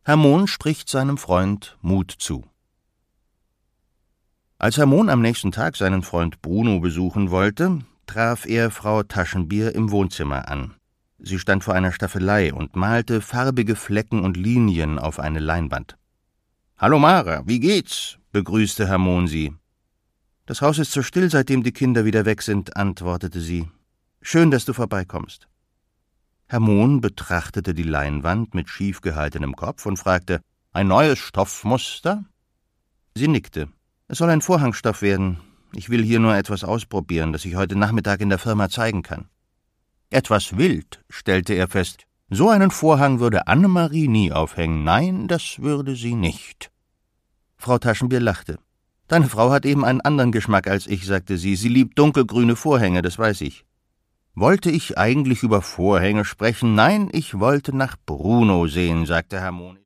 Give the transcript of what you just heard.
Herr Mohn spricht seinem Freund Mut zu. Als Herr Mohn am nächsten Tag seinen Freund Bruno besuchen wollte, traf er Frau Taschenbier im Wohnzimmer an. Sie stand vor einer Staffelei und malte farbige Flecken und Linien auf eine Leinwand. »Hallo Mara, wie geht's?« begrüßte Herr Mohn sie. »Das Haus ist so still, seitdem die Kinder wieder weg sind«, antwortete sie. »Schön, dass du vorbeikommst.« Herr Mohn betrachtete die Leinwand mit schief gehaltenem Kopf und fragte, »Ein neues Stoffmuster?« Sie nickte. »Es soll ein Vorhangstoff werden. Ich will hier nur etwas ausprobieren, das ich heute Nachmittag in der Firma zeigen kann.« »Etwas wild«, stellte er fest. »So einen Vorhang würde Annemarie nie aufhängen. Nein, das würde sie nicht.« Frau Taschenbier lachte. »Deine Frau hat eben einen anderen Geschmack als ich«, sagte sie. »Sie liebt dunkelgrüne Vorhänge, das weiß ich.« »Wollte ich eigentlich über Vorhänge sprechen? Nein, ich wollte nach Bruno sehen«, sagte Herr Mohn.